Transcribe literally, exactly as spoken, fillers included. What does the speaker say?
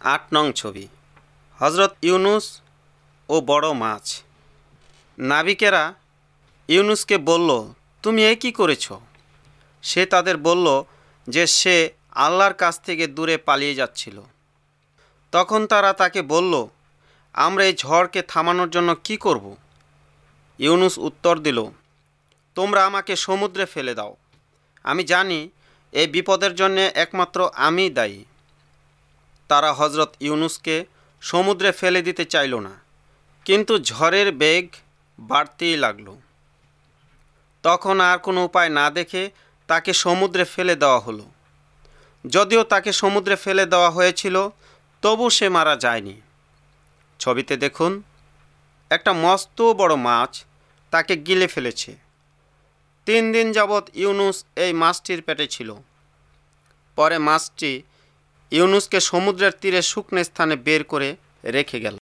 আট নং ছবি। হজরত ইউনুস ও বড় মাছ। নাবিকেরা ইউনুসকে বলল, তুমি এ কী করেছ? সে তাদের বলল যে সে আল্লাহর কাছ থেকে দূরে পালিয়ে যাচ্ছিল। তখন তারা তাকে বলল, আমরা এই ঝড়কে থামানোর জন্য কি করব? ইউনুস উত্তর দিল, তোমরা আমাকে সমুদ্রে ফেলে দাও। আমি জানি এই বিপদের জন্য একমাত্র আমিই দায়ী। তারা হজরত ইউনুসকে সমুদ্রে ফেলে দিতে চাইল না, কিন্তু ঝড়ের বেগ বাড়তেই লাগল। তখন আর কোনো উপায় না দেখে তাকে সমুদ্রে ফেলে দেওয়া হলো। যদিও তাকে সমুদ্রে ফেলে দেওয়া হয়েছিল, তবু সে মারা যায়নি। ছবিতে দেখুন, একটা মস্ত বড় মাছ তাকে গিলে ফেলেছে। তিন দিন যাবৎ ইউনুস এই মাছটির পেটে ছিল। পরে মাছটি ইউনুসকে সমুদ্রের তীরে শুকনো স্থানে বের করে রেখে গেল।